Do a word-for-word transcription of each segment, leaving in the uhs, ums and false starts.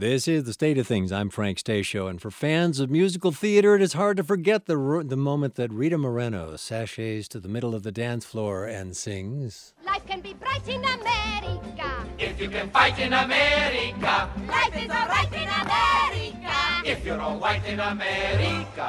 This is The State of Things. I'm Frank Stasio, and for fans of musical theater, it is hard to forget the the moment that Rita Moreno sashays to the middle of the dance floor and sings... Life can be bright in America if you can fight in America. Life is all right in America if you're all white in America.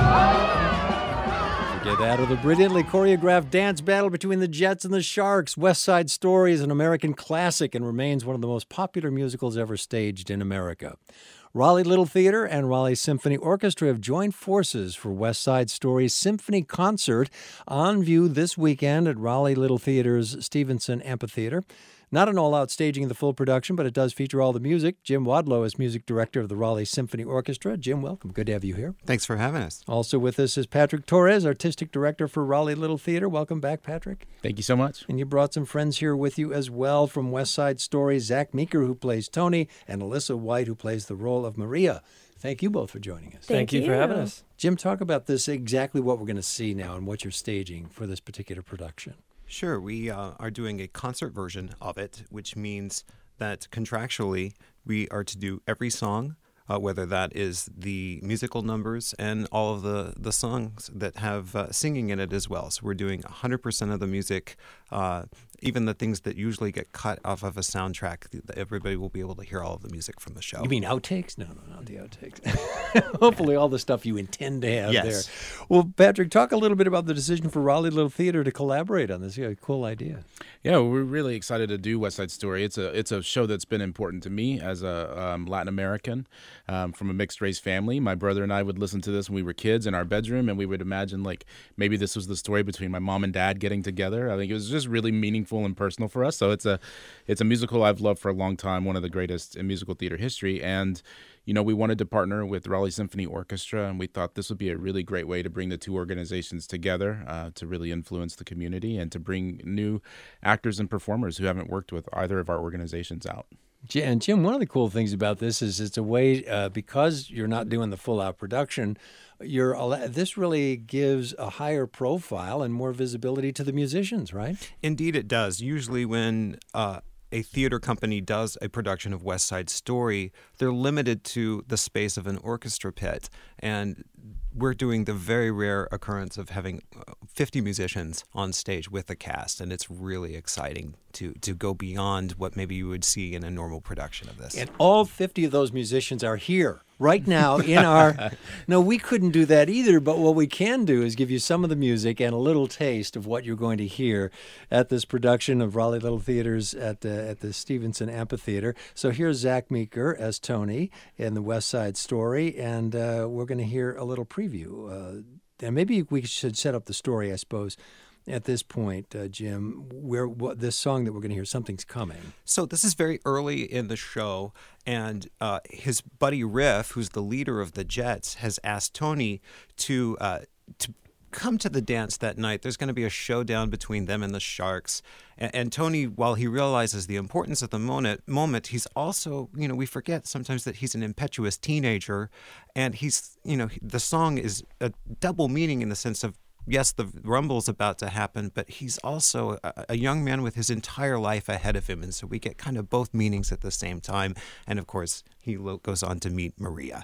Get out of the brilliantly choreographed dance battle between the Jets and the Sharks. West Side Story is an American classic and remains one of the most popular musicals ever staged in America. Raleigh Little Theater and Raleigh Symphony Orchestra have joined forces for West Side Story's Symphony Concert on view this weekend at Raleigh Little Theater's Stevenson Amphitheater. Not an all-out staging of the full production, but it does feature all the music. Jim Wadlow is music director of the Raleigh Symphony Orchestra. Jim, welcome. Good to have you here. Thanks for having us. Also with us is Patrick Torres, artistic director for Raleigh Little Theater. Welcome back, Patrick. Thank you so much. And you brought some friends here with you as well from West Side Story, Zach Meeker, who plays Tony, and Alyssa White, who plays the role of Maria. Thank you both for joining us. Thank, Thank you for having us. Jim, talk about this, exactly what we're going to see now and what you're staging for this particular production. Sure. We uh, are doing a concert version of it, which means that contractually we are to do every song, uh, whether that is the musical numbers and all of the, the songs that have uh, singing in it as well. So we're doing one hundred percent of the music, uh, even the things that usually get cut off of a soundtrack. Everybody will be able to hear all of the music from the show. You mean outtakes? No, no, not the outtakes. Hopefully all the stuff you intend to have yes. there. Well, Patrick, talk a little bit about the decision for Raleigh Little Theater to collaborate on this. Yeah, cool idea. Yeah, we're really excited to do West Side Story. It's a it's a show that's been important to me as a um, Latin American um, from a mixed race family. My brother and I would listen to this when we were kids in our bedroom, and we would imagine like maybe this was the story between my mom and dad getting together. I think it was just really meaningful and personal for us. So it's a it's a musical I've loved for a long time, one of the greatest in musical theater history. And you know, we wanted to partner with Raleigh Symphony Orchestra, and we thought this would be a really great way to bring the two organizations together uh, to really influence the community and to bring new actors and performers who haven't worked with either of our organizations out. And Jim, one of the cool things about this is it's a way, uh, because you're not doing the full-out production, you're this really gives a higher profile and more visibility to the musicians, right? Indeed it does. Usually when uh, a theater company does a production of West Side Story, they're limited to the space of an orchestra pit. And we're doing the very rare occurrence of having fifty musicians on stage with the cast, and it's really exciting to to go beyond what maybe you would see in a normal production of this. And all fifty of those musicians are here right now in our... No, we couldn't do that either, but what we can do is give you some of the music and a little taste of what you're going to hear at this production of Raleigh Little Theaters at the, at the Stevenson Amphitheater. So here's Zach Meeker as Tony in the West Side Story, and uh, we're going to hear a little preview. Uh, and maybe we should set up the story, I suppose, at this point, uh, Jim, where what, this song that we're going to hear, Something's Coming. So this is very early in the show, and uh, his buddy Riff, who's the leader of the Jets, has asked Tony to uh, to come to the dance that night. There's going to be a showdown between them and the Sharks. And, and Tony, while he realizes the importance of the moment, moment, he's also, you know, we forget sometimes that he's an impetuous teenager, and he's, you know, the song is a double meaning in the sense of, yes, the rumble's about to happen, but he's also a, a young man with his entire life ahead of him. And so we get kind of both meanings at the same time. And of course, he lo- goes on to meet Maria.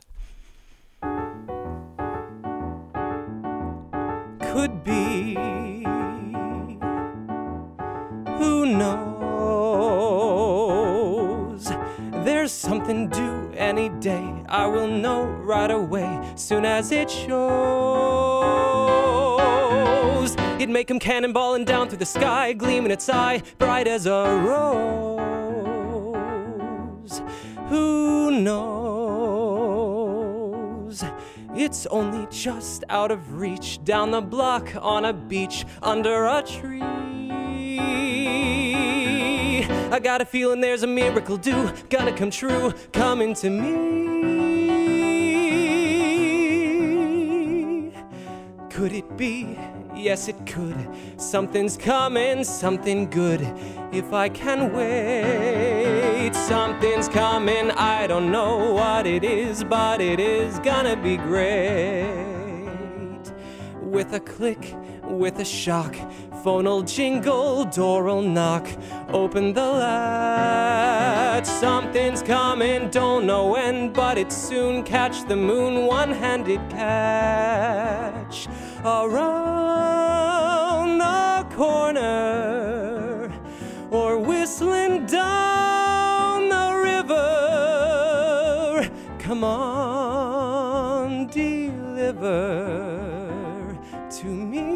Could be, who knows? There's something due any day. I will know right away, soon as it shows. It may come cannonballing down through the sky, gleaming its eye, bright as a rose. Who knows? It's only just out of reach, down the block, on a beach, under a tree. I got a feeling there's a miracle due, gonna come true, coming to me. Could it be? Yes, it could. Something's coming, something good, if I can wait. Something's coming, I don't know what it is, but it is gonna be great. With a click, with a shock, Phone'll jingle, door'll knock, open the latch. Something's coming, don't know when, but it's soon. Catch the moon, one-handed catch. Around the corner, or whistling down the river. Come on, deliver to me.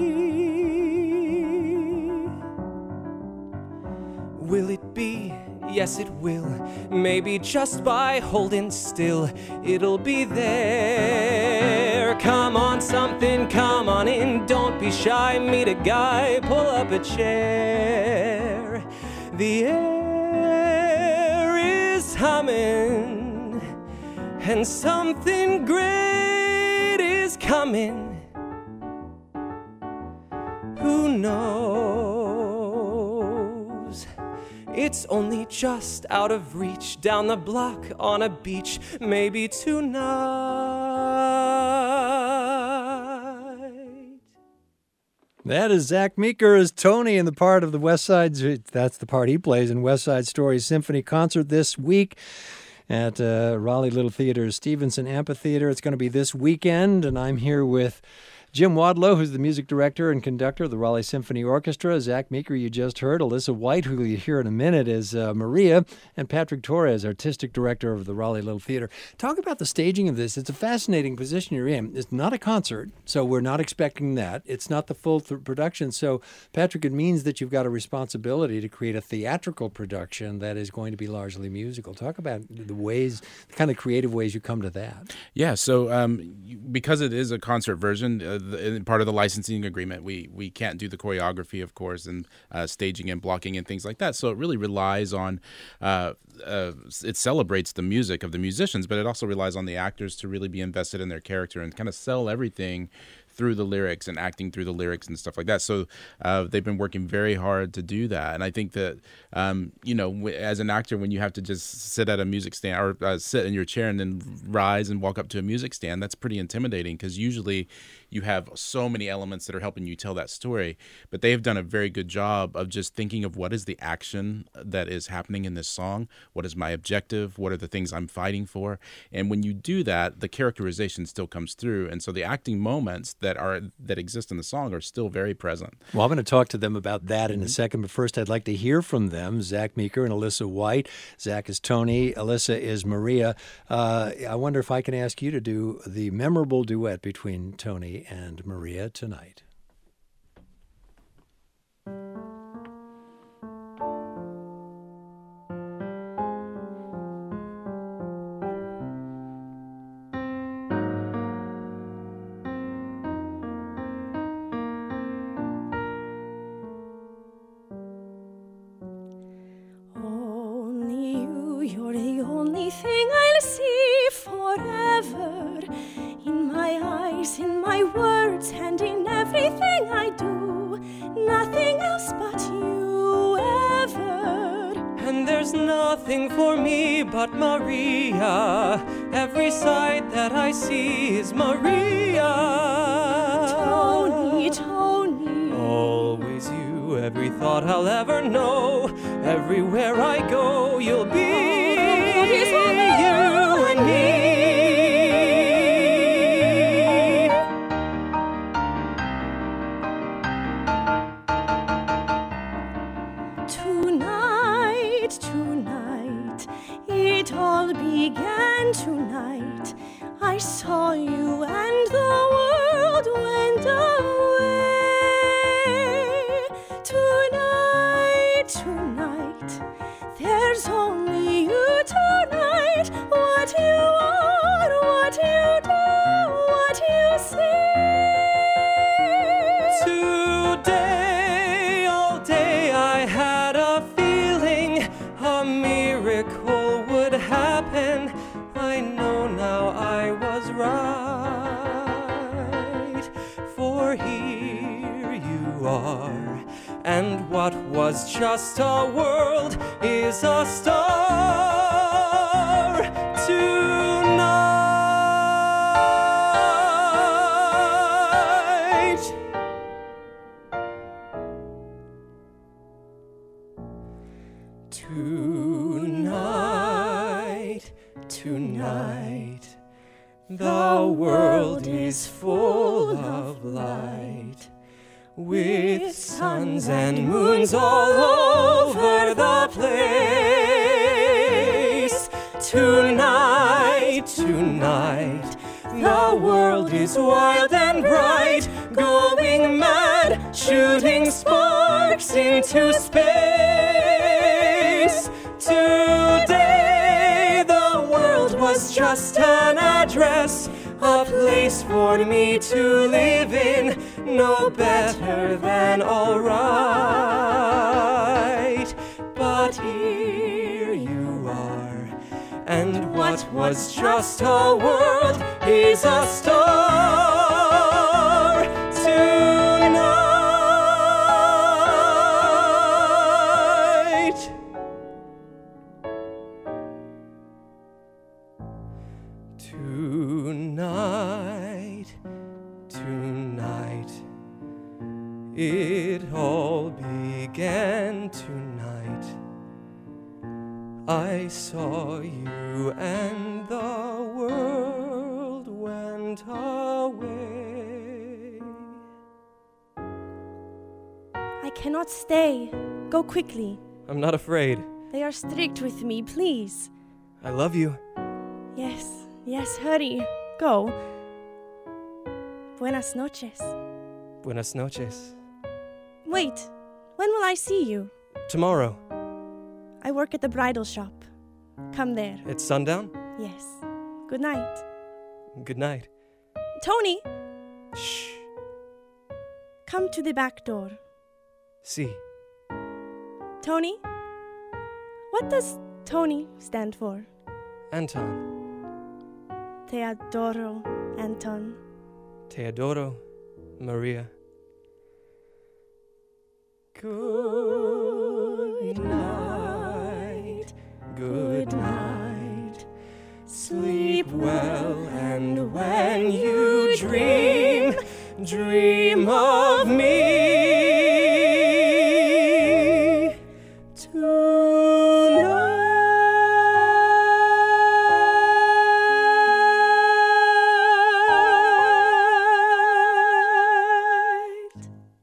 Will it be? Yes, it will. Maybe just by holding still, it'll be there. Come on, something, come on in. Don't be shy, meet a guy, pull up a chair. The air is humming, and something great is coming. Who knows? It's only just out of reach, down the block on a beach, maybe tonight. That is Zach Meeker as Tony in the part of the West Side. That's the part he plays in West Side Story Symphony concert this week at uh, Raleigh Little Theater's Stevenson Amphitheater. It's going to be this weekend, and I'm here with Jim Wadlow, who's the music director and conductor of the Raleigh Symphony Orchestra. Zach Meeker, you just heard. Alyssa White, who you'll hear in a minute, is uh, Maria. And Patrick Torres, artistic director of the Raleigh Little Theater. Talk about the staging of this. It's a fascinating position you're in. It's not a concert, so we're not expecting that. It's not the full th- production. So, Patrick, it means that you've got a responsibility to create a theatrical production that is going to be largely musical. Talk about the ways, the kind of creative ways you come to that. Yeah, so um, you- because it is a concert version, uh, the, part of the licensing agreement, we we can't do the choreography, of course, and uh, staging and blocking and things like that. So it really relies on, uh, uh, it celebrates the music of the musicians, but it also relies on the actors to really be invested in their character and kind of sell everything through the lyrics and acting through the lyrics and stuff like that. So uh, they've been working very hard to do that. And I think that, um, you know, w- as an actor, when you have to just sit at a music stand or uh, sit in your chair and then rise and walk up to a music stand, that's pretty intimidating because usually you have so many elements that are helping you tell that story. But they've done a very good job of just thinking of what is the action that is happening in this song? What is my objective? What are the things I'm fighting for? And when you do that, the characterization still comes through. And so the acting moments that are that exist in the song are still very present. Well, I'm going to talk to them about that in a second, but first I'd like to hear from them, Zach Meeker and Alyssa White. Zach is Tony, Alyssa is Maria. Uh, I wonder if I can ask you to do the memorable duet between Tony and Maria tonight. Only you, you're the only thing I'll see forever. In my eyes, in my words, and in everything I do. Nothing else but you ever. And there's nothing for me but Maria. Every sight that I see is Maria. Tony, Tony. Always you, every thought I'll ever know. Everywhere I go, you'll be Always only you and me. Tonight, tonight, it all began tonight. I saw you and the world went away. Tonight, tonight, there's only you tonight. What you are, what you do, what you say. Today, all day, I had a feeling a miracle would happen. I know now I was right, for here you are, and what was just a world is a star tonight. tonight. The world is full of light, with suns and moons all over the place. Tonight, tonight, the world is wild and bright, going mad, shooting sparks into space. Today the world was just an address, a place for me to live in, no better than all right. But here you are, and what was just a world is a star tonight. Tonight, tonight, it all began tonight. I saw you and the world went away. I cannot stay. Go quickly. I'm not afraid. They are strict with me, please. I love you. Yes, yes, hurry. Go. Buenas noches. Buenas noches. Wait, when will I see you? Tomorrow. I work at the bridal shop. Come there. It's sundown? Yes. Good night. Good night. Tony, Shh. come to the back door. See. Tony? What does Tony stand for? Anton. Te adoro, Anton. Te adoro, Maria. Good night, good night. Sleep well, and when you dream, dream of me tonight.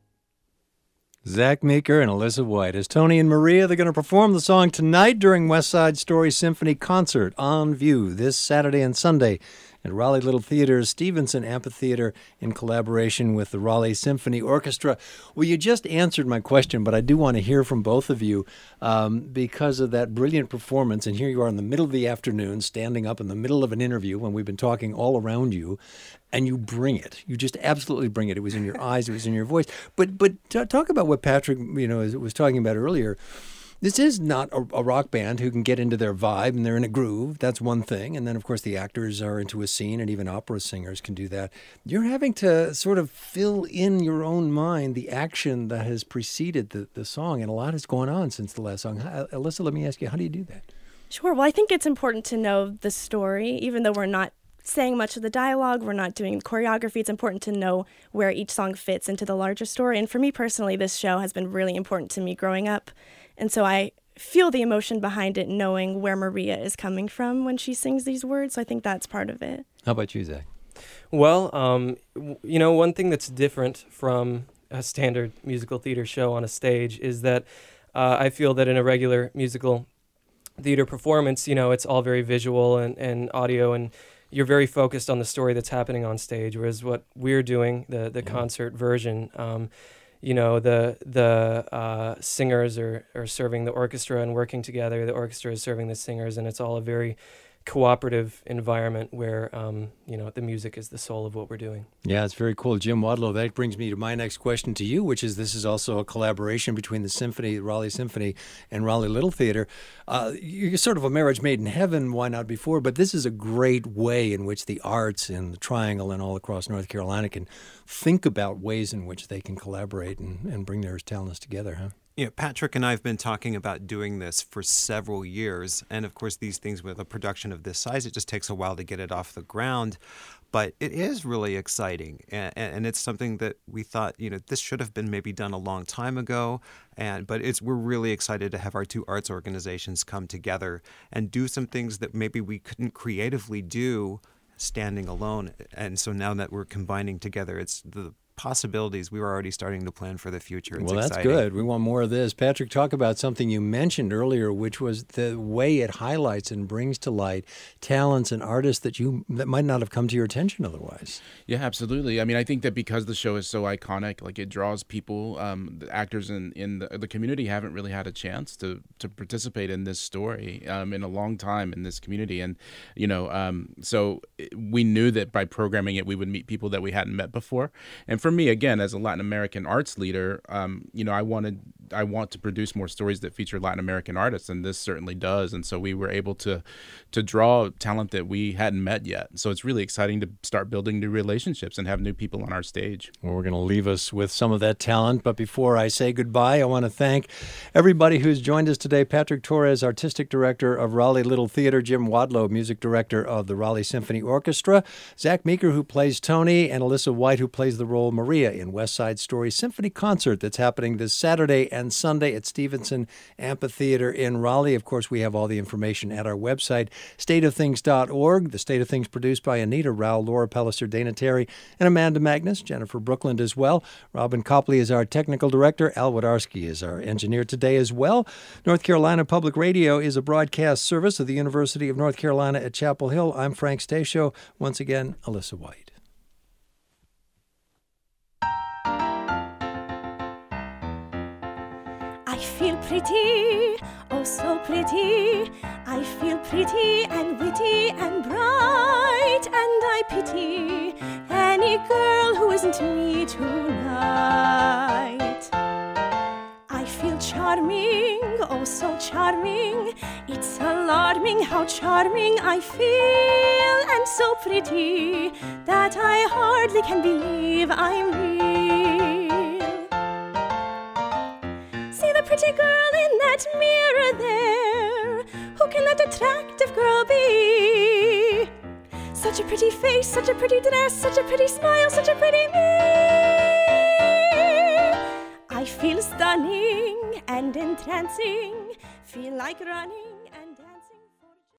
Zach Meeker and Alyssa White. As Tony and Maria, they're going to perform the song tonight during West Side Story Symphony Concert on View this Saturday and Sunday at Raleigh Little Theater's Stevenson Amphitheater in collaboration with the Raleigh Symphony Orchestra. Well, you just answered my question, but I do want to hear from both of you um, because of that brilliant performance. And here you are in the middle of the afternoon, standing up in the middle of an interview when we've been talking all around you, and you bring it. You just absolutely bring it. It was in your eyes. It was in your voice. But but t- talk about what Patrick, you know, was talking about earlier. This is not a, a rock band who can get into their vibe and they're in a groove. That's one thing. And then, of course, the actors are into a scene, and even opera singers can do that. You're having to sort of fill in your own mind the action that has preceded the, the song, and a lot has gone on since the last song. How, Alyssa, let me ask you, how do you do that? Sure. Well, I think it's important to know the story, even though we're not saying much of the dialogue, we're not doing choreography. It's important to know where each song fits into the larger story. And for me personally, this show has been really important to me growing up. And so I feel the emotion behind it, knowing where Maria is coming from when she sings these words. So I think that's part of it. How about you, Zach? Well, um, w- you know, one thing that's different from a standard musical theater show on a stage is that uh, I feel that in a regular musical theater performance, you know, it's all very visual and, and audio, and you're very focused on the story that's happening on stage, whereas what we're doing, the, the mm-hmm. concert version, um, you know, the the uh, singers are, are serving the orchestra and working together. The orchestra is serving the singers, and it's all a very cooperative environment where, um, you know, the music is the soul of what we're doing. Yeah, it's very cool. Jim Wadlow, that brings me to my next question to you, which is this is also a collaboration between the Symphony, the Raleigh Symphony, and Raleigh Little Theater. Uh, you're sort of a marriage made in heaven, why not before? But this is a great way in which the arts in the Triangle and all across North Carolina can think about ways in which they can collaborate and, and bring their talents together, huh? You know, Patrick and I have been talking about doing this for several years. And of course, these things with a production of this size, it just takes a while to get it off the ground. But it is really exciting. And, and it's something that we thought, you know, this should have been maybe done a long time ago. And but it's we're really excited to have our two arts organizations come together and do some things that maybe we couldn't creatively do standing alone. And so now that we're combining together, it's the possibilities. We were already starting to plan for the future. It's well, that's exciting. good. We want more of this. Patrick, talk about something you mentioned earlier, which was the way it highlights and brings to light talents and artists that you that might not have come to your attention otherwise. Yeah, absolutely. I mean, I think that because the show is so iconic, like it draws people, um, the actors in, in the, the community haven't really had a chance to to participate in this story um, in a long time in this community. And, you know, um, so we knew that by programming it, we would meet people that we hadn't met before. And for me, again, as a Latin American arts leader, um, you know, I wanted, I want to produce more stories that feature Latin American artists, and this certainly does. And so we were able to, to draw talent that we hadn't met yet. So it's really exciting to start building new relationships and have new people on our stage. Well, we're going to leave us with some of that talent. But before I say goodbye, I want to thank everybody who's joined us today. Patrick Torres, Artistic Director of Raleigh Little Theater, Jim Wadlow, Music Director of the Raleigh Symphony Orchestra, Zach Meeker, who plays Tony, and Alyssa White, who plays the role Maria in West Side Story Symphony Concert that's happening this Saturday and Sunday at Stevenson Amphitheater in Raleigh. Of course, we have all the information at our website, state of things dot org. The State of Things produced by Anita Rao, Laura Pellister, Dana Terry, and Amanda Magnus, Jennifer Brookland as well. Robin Copley is our technical director. Al Wodarski is our engineer today as well. North Carolina Public Radio is a broadcast service of the University of North Carolina at Chapel Hill. I'm Frank Stasio. Once again, Alyssa White. I feel pretty, oh so pretty. I feel pretty and witty and bright, and I pity any girl who isn't me tonight. I feel charming, oh so charming. It's alarming how charming I feel, and so pretty that I hardly can believe I'm real. See the pretty girl in that mirror there. Who can that attractive girl be? Such a pretty face, such a pretty dress, such a pretty smile, such a pretty me. I feel stunning and entrancing, feel like running.